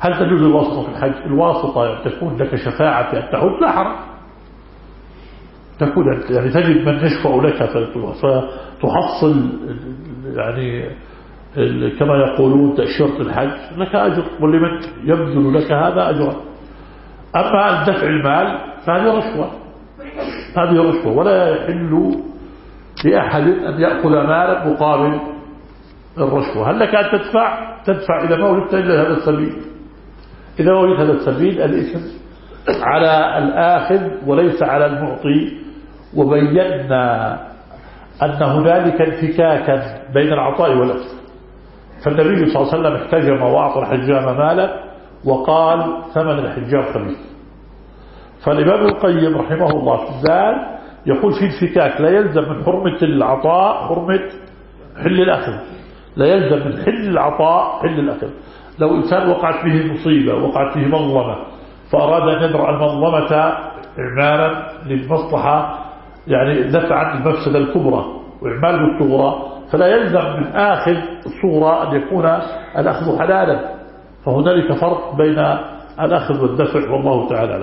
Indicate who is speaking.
Speaker 1: هل تجوز الواسطة في الحج؟ الواسطة تكون لك شفاعة في أن تحج لا حرج، تكون يعني تجد من يشفع لك فتحصل يعني كما يقولون تأشيرة الحج لك أجر، ولمن يبذل لك هذا أجرا. أما دفع المال فهذه رشوة، هذه رشوة، ولا يحل لأحد أن يأخذ مالا مقابل الرشوة. هل لك أن تدفع إذا ما وجدت إلا هذا السبيل؟ إذا وجدت هذا السبيل الإثم على الآخذ وليس على المعطي. وبينا أن هنالك انفكاكا بين العطاء والأخذ، فالنبي صلى الله عليه وسلم احتجم وأعطى الحجام مالا وقال ثمن الحجام خبيث. فالإمام القيم رحمه الله في الزاد يقول في انفكاك، لا يلزم من حرمة العطاء حرمة حل الأخذ، لا يلزم من حل العطاء حل الأخذ. لو إنسان وقعت به مصيبة، وقعت به مظلمة، فأراد أن يدرأ المظلمة إعمالا للمصلحة يعني دفعا المفسدة الكبرى وإعمال الصغرى، فلا يلزم من آخذ الصغرى أن يكون الأخذ حلالا. فهنالك فرق بين الأخذ والدفع، والله تعالى